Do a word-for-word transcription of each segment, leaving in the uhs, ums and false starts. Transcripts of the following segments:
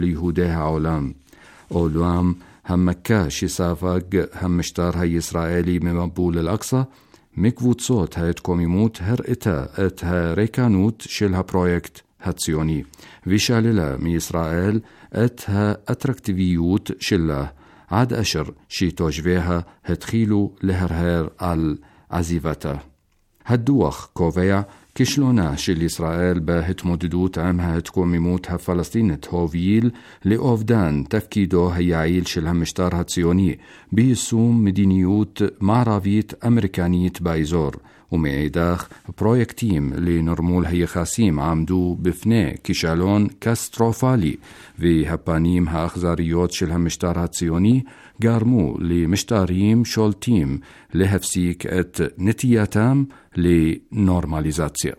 ליהודי העולם. אולם המכה שספג המשטר הישראלי ממבול אל-אקצא מקבוצות ההתקוממות הראתה את הריקנות של הפרויקט הציוני, ושללה מישראל את האטרקטיביות שלה, עד אשר שתושביה התחילו להרהר על עזיבתה. הדוח קובע כישלונה של ישראל בהתמודדות עם ההתקוממות הפלסטינית הוביל לאובדן תפקידו היעיל של המשטר הציוני ביישום מדיניות מערבית אמריקנית באזור, ומאידך פרויקטים לנרמול היחסים עמדו בפני כישלון קטסטרופלי, והפנים האכזריות של המשטר הציוני גרמו למשטרים שולטים להפסיק את נטייתם לנורמליזציה.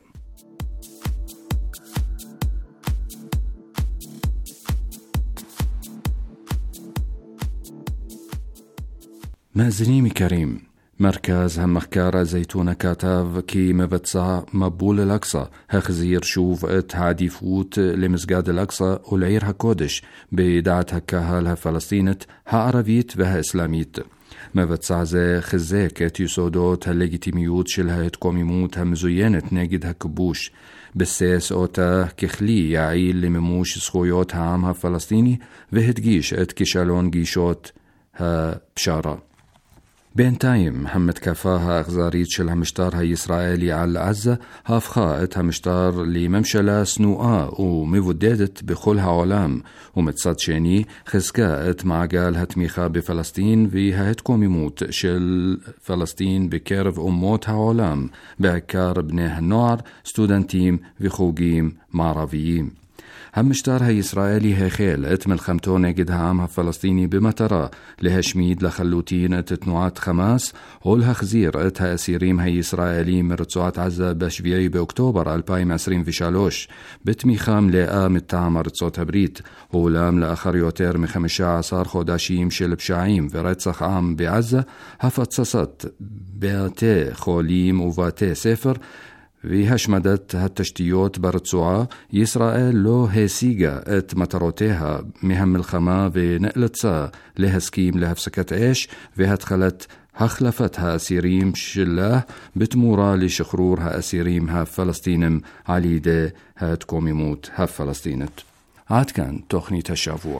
מאזינים יקרים, מרכז המחקר הזיתונה כתב כי מבצע מבול אל-אקצא החזיר שוב את העדיפות למסגד אל-אקצא ולעיר הקודש בדעת הקהל הפלסטינית, הערבית והאסלאמית. מבצע זה חיזק את יסודות הלגיטימיות של ההתקוממות המזוינת נגד הכיבוש, ביסס אותה ככלי יעיל למימוש זכויות העם הפלסטיני, והדגיש את כישלון גישות הפשרה. בינתיים המתקפה האכזרית של המשטר הישראלי על עזה הפכה את המשטר לממשלה שנואה ומבודדת בכל העולם, ומצד שני חזקה את מעגל התמיכה בפלסטין וההתקוממות של פלסטין בקרב אומות העולם, בעיקר בני הנוער, סטודנטים וחוגים מערביים. המשטר הישראלי החל את מלחמתו נגד העם הפלסטיני במטרה להשמיד לחלוטין את תנועת חמאס ולהחזיר את האסירים הישראלים מרצועת עזה בשביעי באוקטובר אלפיים עשרים ושלוש בתמיכה מלאה מטעם ארצות הברית. אולם לאחר יותר מחמישה עשר חודשים של פשעים ורצח עם בעזה, הפצצת בתי חולים ובתי ספר והשמדת התשתיות ברצועה, ישראל לא השיגה את מטרותיה מהמלחמה ונאלצה להסכים להפסקת אש והתחלת החלפת האסירים שלה בתמורה לשחרור האסירים הפלסטינים על ידי ההתקוממות הפלסטינית. עד כאן תוכנית השבוע.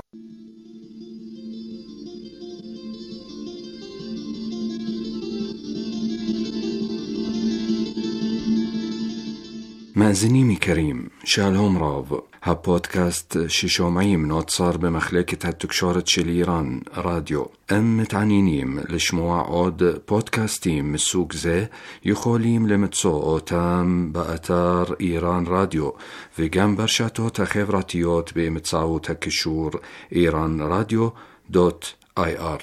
מאזינים יקרים, שלום רב. הפודקאסט ששומעים נוצר במחלקת התקשורת של איראן רדיו. אם מתעניינים לשמוע עוד פודקאסטים מסוג זה, יכולים למצוא אותם באתר איראן רדיו וגם ברשתות החברתיות באמצעות הקישור איראן רדיו דוט איי אר.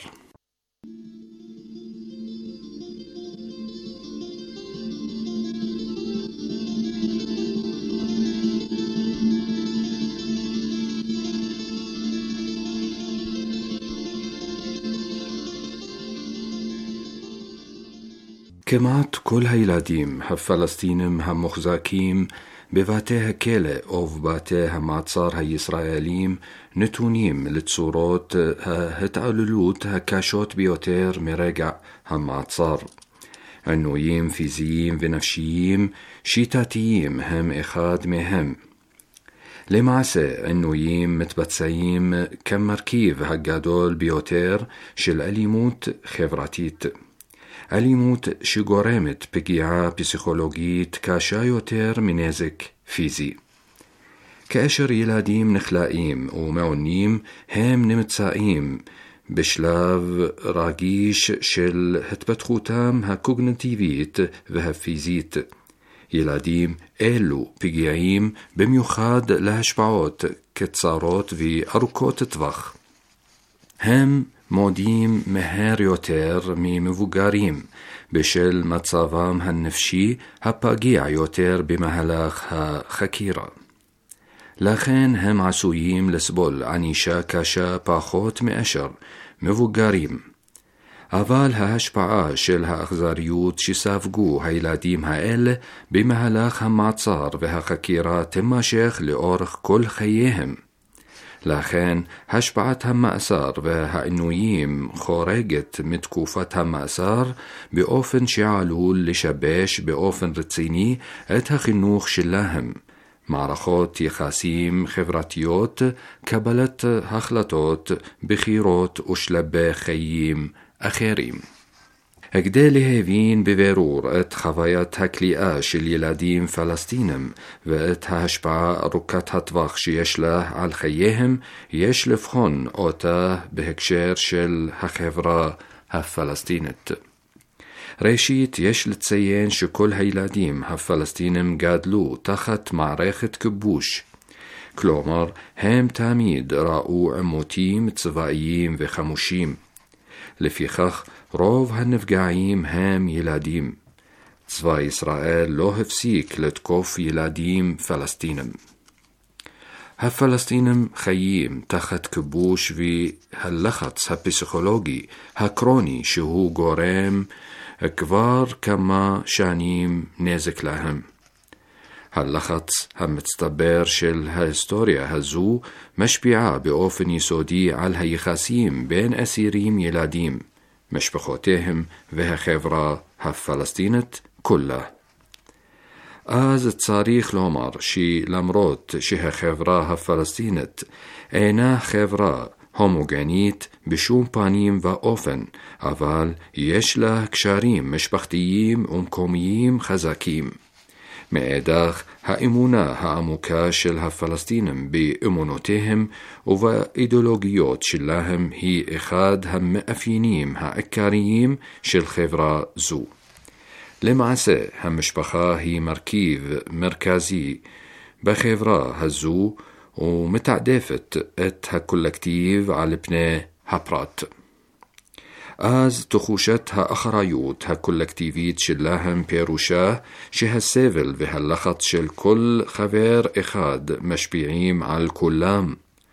כמעט כל הילדים הפלסטינים המוחזקים בבתי הכלא או בבתי המעצר הישראלים נתונים לצורות ההתעללות הקשות ביותר מרגע המעצר. עינויים פיזיים ונפשיים שיטתיים הם אחד מהם. למעשה, עינויים מתבצעים כמרכיב הגדול ביותר של אלימות חברתית. אלימות שגורמת פגיעה פסיכולוגית קשה יותר מנזק פיזי. כאשר ילדים נכלאים ומעונים, הם נמצאים בשלב רגיש של התפתחותם הקוגניטיבית והפיזית. ילדים אלו פגיעים במיוחד להשפעות קצרות וארוכות טווח. הם מודים מהר יותר ממבוגרים בשל מצבם הנפשי הפגיע יותר במהלך החקירה. לכן הם עשויים לסבול ענישה קשה פחות מאשר מבוגרים. אבל ההשפעה של האכזריות שספגו הילדים האלה במהלך המעצר והחקירה תימשך לאורך כל חייהם. לכן השפעת המאסר והעינויים חורגת מתקופת המאסר באופן שעלול לשבש באופן רציני את החינוך שלהם, מערכות יחסים חברתיות, קבלת החלטות, בחירות ושלבי חיים אחרים. כדי להבין בבירור את חוויית הכליאה של ילדים פלסטינים ואת ההשפעה ארוכת הטווח שיש לה על חייהם, יש לבחון אותה בהקשר של החברה הפלסטינית. ראשית, יש לציין שכל הילדים הפלסטינים גדלו תחת מערכת כיבוש, כלומר, הם תמיד ראו עימותים צבאיים וחמושים. לפיכך, רוב הנפגעים הם ילדים. צבא ישראל לא הפסיק לתקוף ילדים פלסטינים. הפלסטינים חיים תחת כיבוש והלחץ הפסיכולוגי הקרוני שהוא גורם כבר כמה שנים נזק להם. הלחץ המצטבר של ההיסטוריה הזו משפיעה באופן יסודי על היחסים בין אסירים ילדים, משפחותיהם והחברה הפלסטינית כולה. אז צריך לומר שלמרות שהחברה הפלסטינית אינה חברה הומוגנית בשום פנים ואופן, אבל יש לה קשרים משפחתיים ומקומיים חזקים. מאידך, האמונה העמוקה של הפלסטינים באמונותיהם ובאידיאולוגיות שלהם היא אחד המאפיינים העיקריים של חברה זו. למעשה, המשפחה היא מרכיב מרכזי בחברה הזו ומתעדפת את הקולקטיב על פני הפרט. אז תחושת האחריות הקולקטיבית שלהם פירושה שהסבל והלחץ של כל חבר אחד משפיעים על כולם.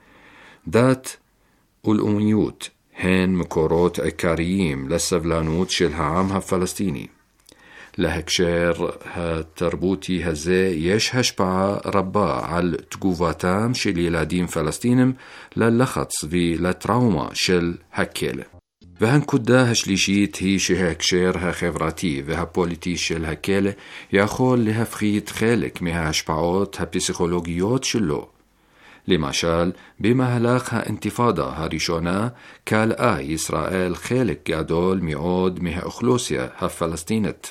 דת ולאומיות הן מקורות עיקריים לסבלנות של העם הפלסטיני. להקשר התרבותי הזה יש השפעה רבה על תגובתם של ילדים פלסטינים ללחץ ולטראומה של הכלא. והנקודה השלישית היא שההקשר החברתי והפוליטי של הכלא יכול להפחית חלק מההשפעות הפסיכולוגיות שלו. למשל, במהלך האינתיפאדה הראשונה כלאה ישראל חלק גדול מאוד מהאוכלוסייה הפלסטינית.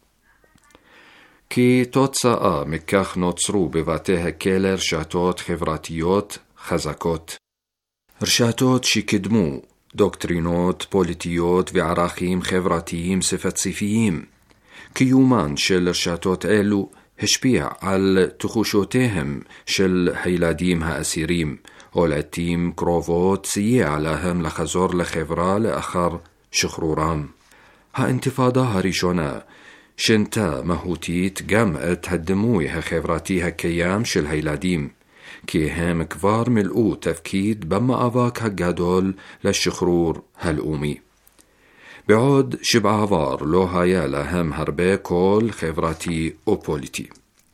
כתוצאה מכך נוצרו בבתי הכלא רשתות חברתיות חזקות. רשתות שקידמו דוקטרינות פוליטיות וערכים חברתיים ספציפיים. קיומן של רשתות אלו השפיע על תחושותיהם של הילדים האסירים, או לעתים קרובות סייע להם לחזור לחברה לאחר שחרורם. האינתיפאדה הראשונה שינתה מהותית גם את הדימוי החברתי הקיים של הילדים, כי הם כבר מילאו תפקיד במאבק הגדול לשחרור הלאומי. בעוד שבעבר לא היה להם הרבה קול חברתי או פוליטי.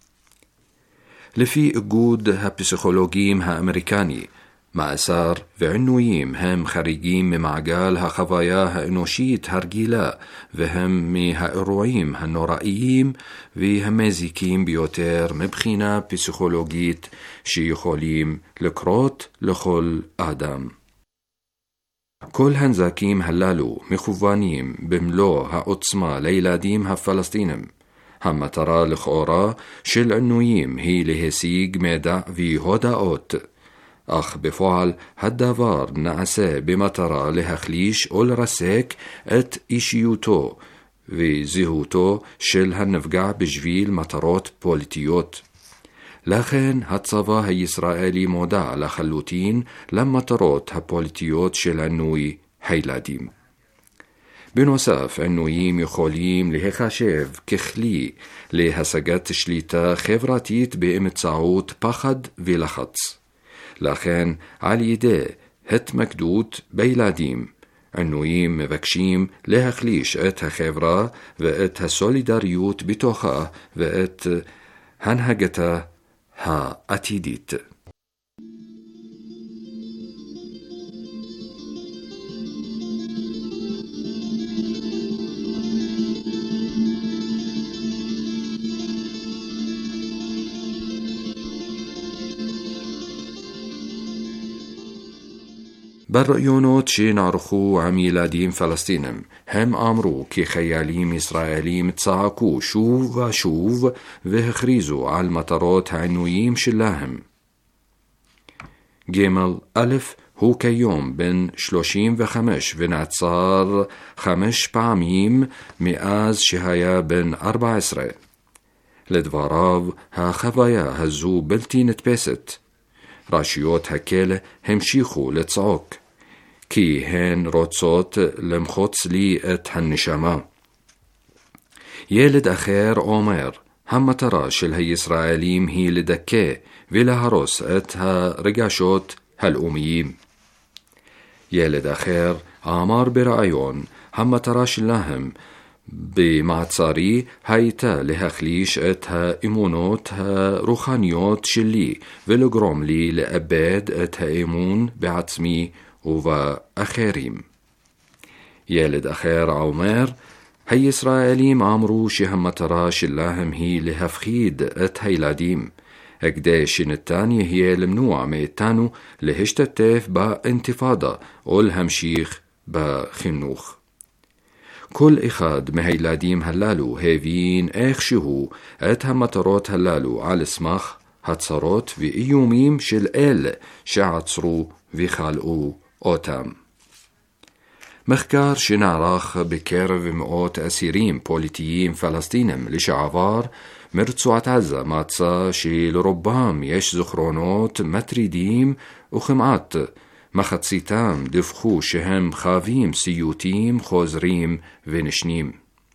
לפי איגוד הפסיכולוגים האמריקני, מאסר ועינויים הם חריגים ממעגל החוויה האנושית הרגילה, והם מהאירועים הנוראיים והמזיקים ביותר מבחינה פסיכולוגית שיכולים לקרות לכל אדם. כל הנזקים הללו מכוונים במלוא העוצמה לילדים הפלסטינים. המטרה לכאורה של עינויים היא להשיג מידע והודעות, אך בפועל הדבר נעשה במטרה להחליש או לרסק את אישיותו וזהותו של הנפגע בשביל מטרות פוליטיות. לכן הצבא הישראלי מודע לחלוטין למטרות הפוליטיות של עינוי הילדים. בנוסף, עינויים יכולים להיחשב ככלי להשגת שליטה חברתית באמצעות פחד ולחץ. לכן, על ידי התמקדות בילדים, עינויים מבקשים להחליש את החברה ואת הסולידריות בתוכה ואת הנהגתה העתידית. بالرأيونات שנערכו עם ילדים פלסטינים, הם אמרו כי חיילים ישראלים צעקו שוב ושוב והכריזו על מטרות העינויים שלהם. ג' א' הוא כיום בן שלושים וחמש ונעצר חמש פעמים מאז שהיה בן ארבע עשרה. לדבריו, החוויה הזו בלתי נתפסת. רשויות הכלא המשיכו לצעוק, כי הן רוצות למחוץ לי את הנשמה. ילד אחר אומר, המטרה של הישראלים היא לדכא ולהרוס את הרגשות הלאומיים. ילד אחר אמר ברעיון, המטרה שלהם במעצרי הייתה להחליש את האמונות הרוחניות שלי ולגרום לי לאבד את האמון בעצמי ובאחרים. ילד אחר אומר, הישראלים אמרו שהמטרה שלהם היא להפחיד את הילדים, כדי שניתן יהיה למנוע מאיתנו להשתתף באינתיפאדה או להמשיך בחינוך. כל אחד מהילדים הללו הבין איכשהו את המטרות הללו על סמך הצהרות ואיומים של אלה שעצרו וחלאו אותם. מחקר שנערך בקרב מאות אסירים פוליטיים פלסטינים לשעבר מרצועת עזה מצא שלרובם יש זיכרונות מטרידים וכמעט מחציתם דיווחו שהם חווים סיוטים חוזרים ונשנים.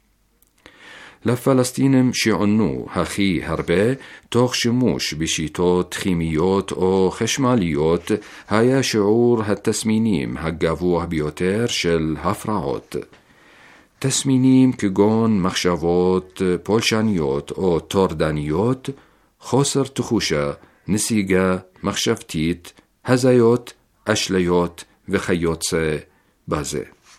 לפלסטינים שעונו הכי הרבה תוך שימוש בשיטות כימיות או חשמליות היה שיעור התסמינים הגבוה ביותר של הפרעות. תסמינים כגון מחשבות פולשניות או טורדניות, חוסר תחושה, נסיגה מחשבתית, הזיות, אשליות וכיוצא בזה.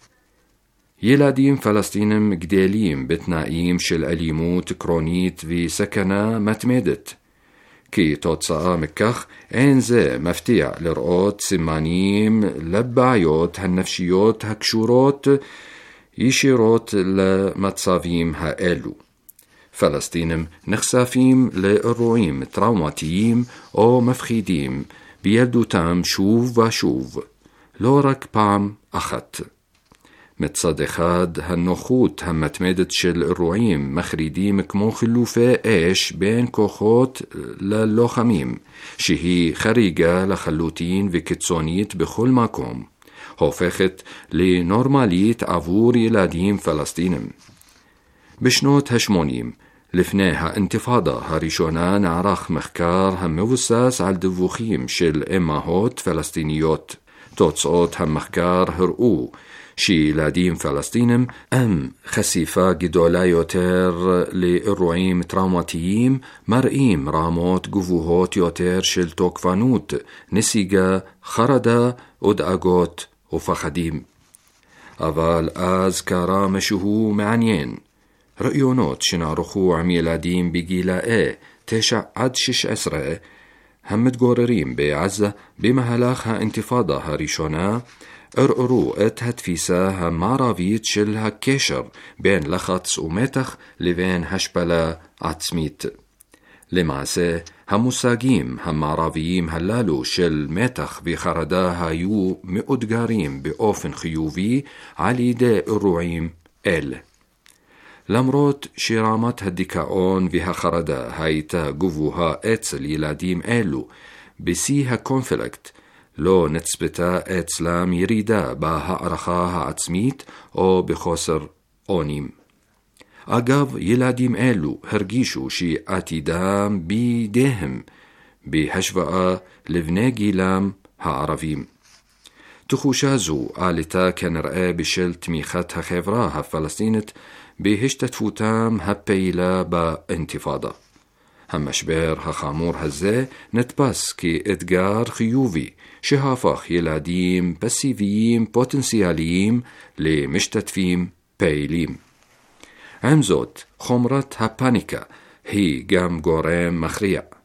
ילדים פלסטינים גדלים בתנאים של אלימות קרונית וסכנה מתמדת. כתוצאה מכך אין זה מפתיע לראות סימנים לבעיות הנפשיות הקשורות ישירות למצבים האלו. פלסטינים נחשפים לאירועים טראומטיים או מפחידים בילדותם שוב ושוב, לא רק פעם אחת. מצד אחד, הנוחות המתמדת של אירועים מחרידים כמו חילופי אש בין כוחות ללוחמים, שהיא חריגה לחלוטין וקיצונית בכל מקום, הופכת לנורמלית עבור ילדים פלסטינים. בשנות ה-שמונים, לפני האינתיפאדה הראשונה, נערך מחקר המבוסס על דיווחים של אמהות פלסטיניות. תוצאות המחקר הראו שילדים פלסטינים עם חשיפה גדולה יותר לאירועים טראומטיים מראים רמות גבוהות יותר של תוקפנות, נסיגה, חרדה ודאגות ופחדים. אבל אז קרה משהו מעניין. ראיונות שנערכו עם ילדים בגילאי תשע עד שש עשרה המתגוררים בעזה במהלך האינתיפאדה הראשונה ערערו את התפיסה המערבית של הקשר בין לחץ ומתח לבין השפלה עצמית. למעשה, המושגים המערביים הללו של מתח וחרדה היו מאותגרים באופן חיובי על ידי אירועים אלה. למרות שרמת הדיכאון והחרדה הייתה גבוהה אצל ילדים אלו, בשיא הקונפליקט לא נצפתה אצלם ירידה בהערכה העצמית או בחוסר אונים. אגב, ילדים אלו הרגישו שעתידם בידיהם בהשוואה לבני גילם הערבים. תחושה זו עלתה כנראה בשל תמיכת החברה הפלסטינית בהשתתפותם הפעילה באינתיפאדה. המשבר החמור הזה נתפס כאתגר חיובי שהפך ילדים פסיביים פוטנציאליים למשתתפים פעילים. עם זאת, חומרת הפאניקה היא גם גורם מכריע.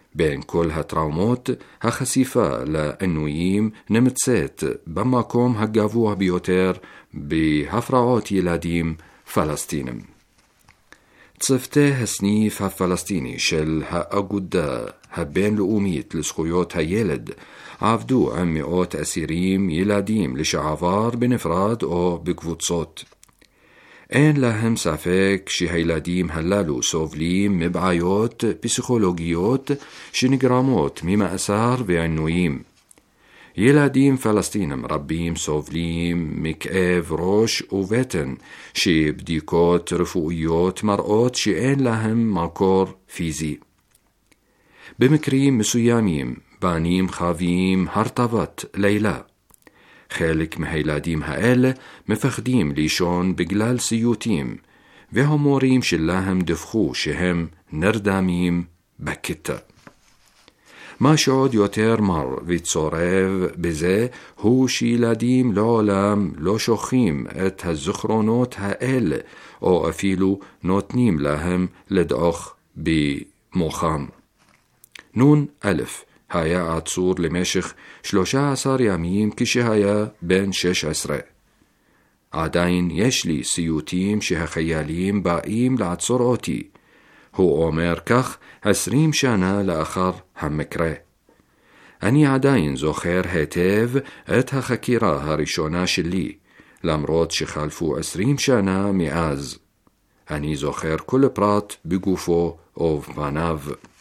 בין כל הטראומות, החשיפה לעינויים נמצאת במקום הגבוה ביותר בהפרעות ילדים פלסטינים. צוותי הסניף הפלסטיני של האגודה הבינלאומית לזכויות הילד עבדו עם מאות אסירים ילדים לשעבר בנפרד או בקבוצות. אין להם ספק שהילדים הללו סובלים מבעיות פסיכולוגיות שנגרמות ממאסר ועינויים. ילדים פלסטינים רבים סובלים מכאב ראש ובטן שבדיקות רפואיות מראות שאין להם מקור פיזי. במקרים מסוימים בנים חווים הרטבת לילה. חלק מהילדים האלה מפחדים לישון בגלל סיוטים, והמורים שלהם דיווחו שהם נרדמים בכיתה. מה שעוד יותר מר וצורב בזה הוא שילדים לעולם לא שוכחים את הזיכרונות האלה, או אפילו נותנים להם לדעוך במוחם. נון א' היה עצור למשך שלושה עשר ימים כשהיה בן שש עשרה. עדיין יש לי סיוטים שהחיילים באים לעצור אותי. הוא אומר כך עשרים שנה לאחר המקרה. אני עדיין זוכר היטב את החקירה הראשונה שלי, למרות שחלפו עשרים שנה מאז. אני זוכר כל פרט בגופו ובפניו.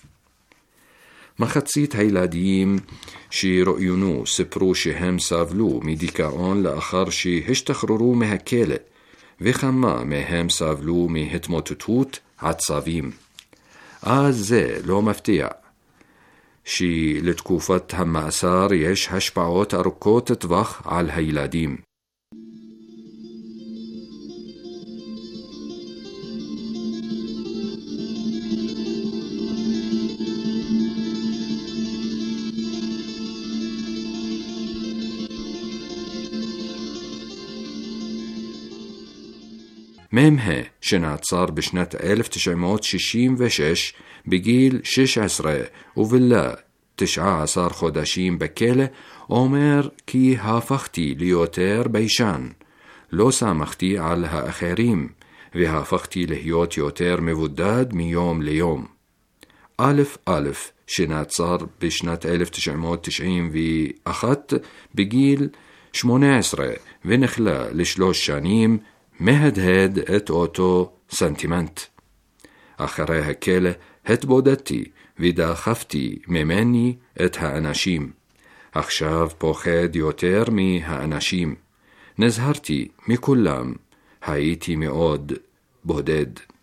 מחצית הילדים שראוינו סיפרו שהם סבלו מדיכאון לאחר שהשתחררו מהכלא, וכמה מהם סבלו מהתמוטטות עצבים. אז זה לא מפתיע שלתקופת המאסר יש השפעות ארוכות טווח על הילדים. ממחה שנעצר בשנת אלף תשע מאות שישים ושש בגיל שש עשרה ובילה תשעה עשר חודשים בכלא, אומר כי הפכתי ליותר ביישן, לא סמכתי על האחרים והפכתי להיות יותר מבודד מיום ליום. א' א' שנעצר בשנת אלף תשע מאות תשעים ואחת בגיל שמונה עשרה ונכלה לשלוש שנים, מהדהד את אותו סנטימנט. אחרי הכלא התבודדתי ודחפתי ממני את האנשים. עכשיו פוחד יותר מהאנשים. נזהרתי מכולם. הייתי מאוד בודד.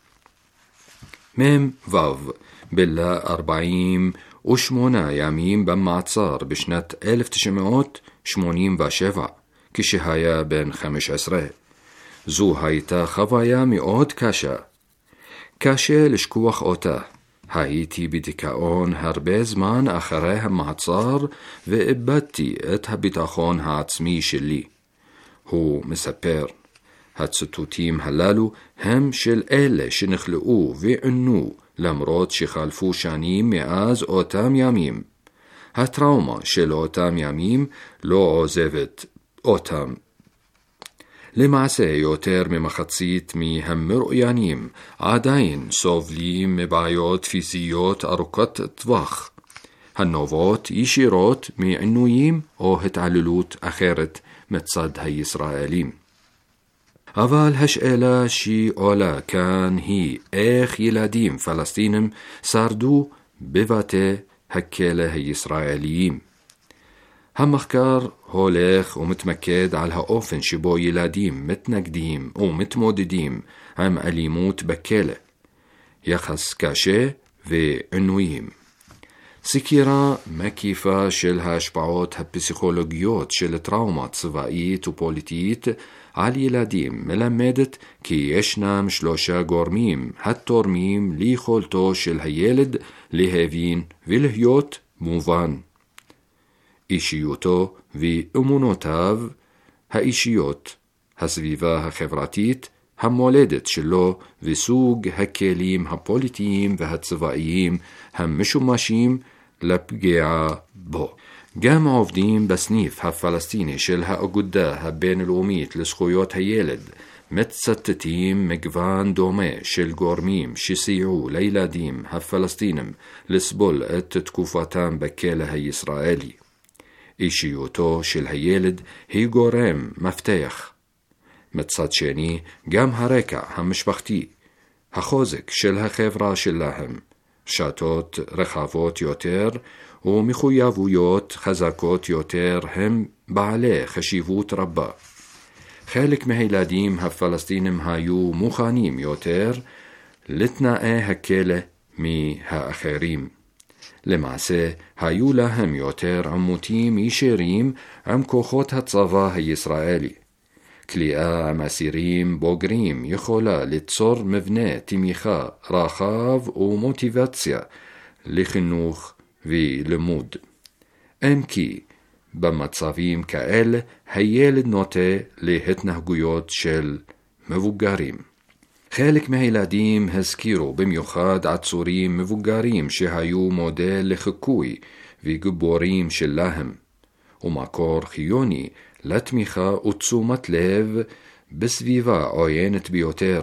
מם וו בילה ארבעים ושמונה ימים במעצר בשנת אלף תשע מאות שמונים ושבע, כשהיה בן חמש עשרה. זו הייתה חוויה מאוד קשה. קשה לשכוח אותה. הייתי בדיכאון הרבה זמן אחרי המעצר ואיבדתי את הביטחון העצמי שלי. הוא מספר, הציטוטים הללו הם של אלה שנכלאו וענו למרות שחלפו שנים מאז אותם ימים. הטראומה של אותם ימים לא עוזבת אותם. למעשה יותר ממחצית מהמרואיינים עדיין סובלים מבעיות פיזיות ארוכות טווח, הנובעות ישירות מעינויים או התעללות אחרת מצד הישראלים. אבל השאלה שעולה כאן היא איך ילדים פלסטינים שרדו בבתי הכלא הישראליים. המחקר הולך ומתמקד על האופן שבו ילדים מתנגדים ומתמודדים עם אלימות בכלא, יחס קשה ועינויים. סקירה מקיפה של ההשפעות הפסיכולוגיות של טראומה צבאית ופוליטית על ילדים מלמדת כי ישנם שלושה גורמים התורמים ליכולתו של הילד להבין ולהיות מובן. אישיותו ואמונותיו האישיות, הסביבה החברתית, המולדת שלו וסוג הכלים הפוליטיים והצבאיים המשומשים לפגיעה בו. גם עובדים בסניף הפלסטיני של האגודה הבינלאומית לזכויות הילד מצטטים מגוון דומה של גורמים שסייעו לילדים הפלסטינים לסבול את תקופתם בכלא הישראלי. אישיותו של הילד היא גורם מפתח. מצד שני, גם הרקע המשפחתי, החוזק של החברה שלהם, שתות רחבות יותר ומחויבויות חזקות יותר הם בעלי חשיבות רבה. חלק מהילדים הפלסטינים היו מוכנים יותר לתנאי הכלא מהאחרים. למעשה, היו להם יותר עימותים ישירים עם כוחות הצבא הישראלי. כליאה עם אסירים בוגרים יכולה ליצור מבנה תמיכה רחב ומוטיבציה לחינוך ולימוד. אם כי במצבים כאלה הילד נוטה להתנהגויות של מבוגרים. חלק מהילדים הזכירו במיוחד עצורים מבוגרים שהיו מודל לחיקוי וגיבורים שלהם, ומקור חיוני לתמיכה ותשומת לב בסביבה עוינת ביותר,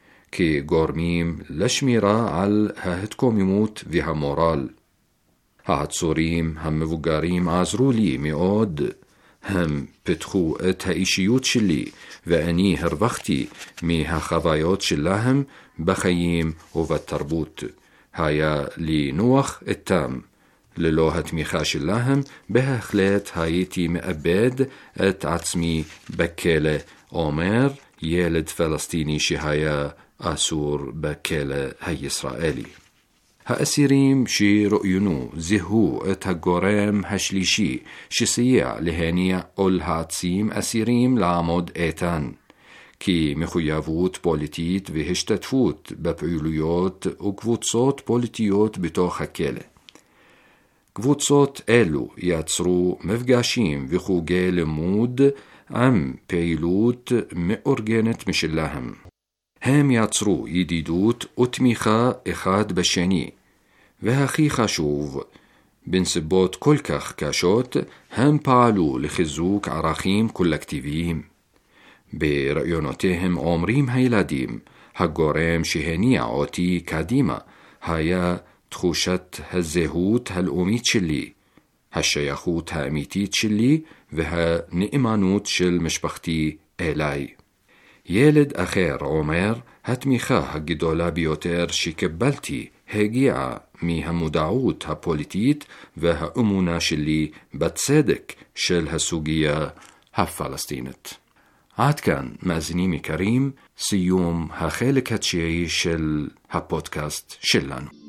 כגורמים לשמירה על ההתקוממות והמורל. העצורים המבוגרים עזרו לי מאוד, הם פיתחו את האישיות שלי ואני הרווחתי מהחוויות שלהם בחיים ובתרבות. היה לי נוח איתם. ללא התמיכה שלהם בהחלט הייתי מאבד את עצמי בכלא, אומר ילד פלסטיני שהיה אסור בכלא הישראלי. האסירים שראוינו זיהו את הגורם השלישי שסייע להניע או להעצים אסירים לעמוד איתן, כי מחויבות פוליטית והשתתפות בפעילויות וקבוצות פוליטיות בתוך הכלא. קבוצות אלו יצרו מפגשים וחוגי לימוד עם פעילות מאורגנת משלהם. הם יצרו ידידות ותמיכה אחד בשני, והכי חשוב, בנסיבות כל כך קשות, הם פעלו לחיזוק ערכים קולקטיביים. ברעיונותיהם אומרים הילדים, הגורם שהניע אותי קדימה היה תחושת הזהות הלאומית שלי, השייכות האמיתית שלי והנאמנות של משפחתי אליי. ילד אחר אומר, התמיכה הגדולה ביותר שקיבלתי הגיעה מהמודעות הפוליטית והאמונה שלי בצדק של הסוגיה הפלסטינית. עד כאן, מאזינים יקרים, סיום החלק התשיעי של הפודקאסט שלנו.